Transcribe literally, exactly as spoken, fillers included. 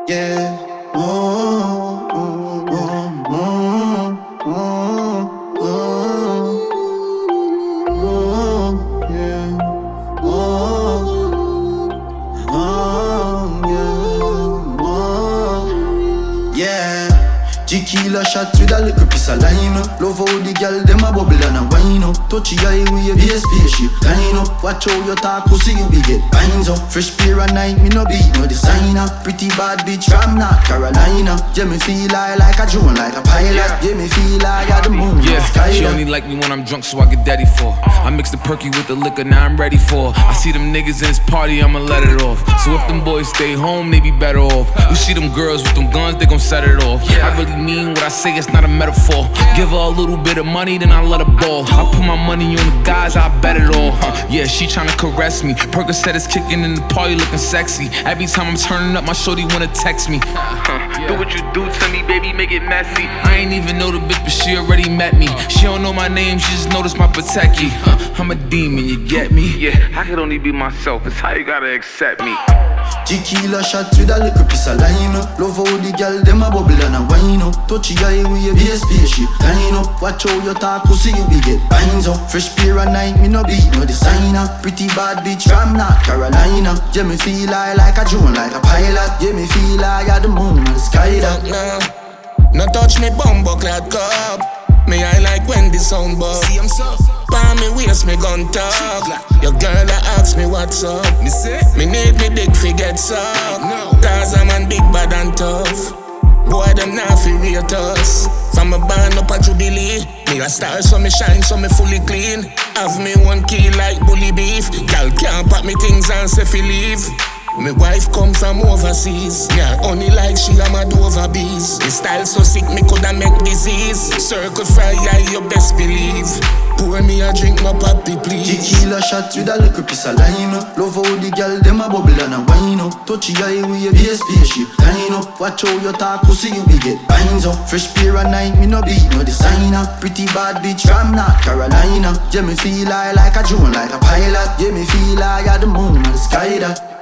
yeah. Oh, oh, oh, oh, oh, oh, oh, yeah. Oh, oh, yeah. Oh, yeah. Tequila shot with a little piece of lime. Love how the girl dem a bubble and a wine up. Touchy eye with a be a spaceship line up. Watch how you talk, pussy you be get binds up. Fresh pair of night, me no beat no designer. Pretty bad bitch from North Carolina. Yeah, me feel like, like a drone, like a pilot. Yeah, me feel like I the moon. Yeah, she only like me when I'm drunk, so I get daddy for. I mix the perky with the liquor, now I'm ready for. I see them niggas in this party, I'ma let it off. So if them boys stay home, they be better off. You see them girls with them guns, they gon' set it off. I really mean what I say, it's not a metaphor. Give her a little bit of money, then I let her ball. I put my money on the guys, I bet it all. Huh. Yeah, she tryna caress me. Percocet is kicking in the party, looking sexy. Every time I'm turning up, my shorty wanna text me. Huh. Do what you do to me, baby, make it messy. I ain't even know the bitch, but she already met me. She don't know my name, she just noticed my Pateki. Huh. I'm a demon, you get me? Yeah, I could only be myself, it's how you gotta accept me. Tequila shot with a little piece of lime. Love how the girl dem a bubble and a wine up. Touchy eye with a be a spaceship line up. Watch how you talk, pussy you be get binds up. Fresh pair of night, me no beat no designer. Pretty bad bitch from North Carolina. Yeah, me feel like, like a drone, like a pilot. Yeah, me feel like I the moon and the sky that. No, no touch me bumbo clad cup. Me I like when the sound bug. See I'm so. Palm me waist, me gun talk. Your girl that ask me what's up. Me say me need me dick fi get sucked. Cause I'm man big bad and tough. Boy them not fi rate us. From a band up a Jubilee. Me a star so me shine so me fully clean. Have me one key like bully beef. Girl can't pack me things and say fi leave. My wife come from overseas. Yeah, only like she am a Dover bees. My style so sick, me coulda make disease. Circle fry, yeah, you best believe. Pour me a drink, my papi, please. Tequila shot with a little piece of lime. Love how the girl dem a bubble and a wine up. Touchy eye with a be a spaceship line up. Watch how you talk, pussy you be get binds up. Fresh pair of night, me no beat no designer. Pretty bad bitch from North Carolina. Yeah, me feel like, like a drone, like a pilot. Yeah, me feel like I the moon and the sky that.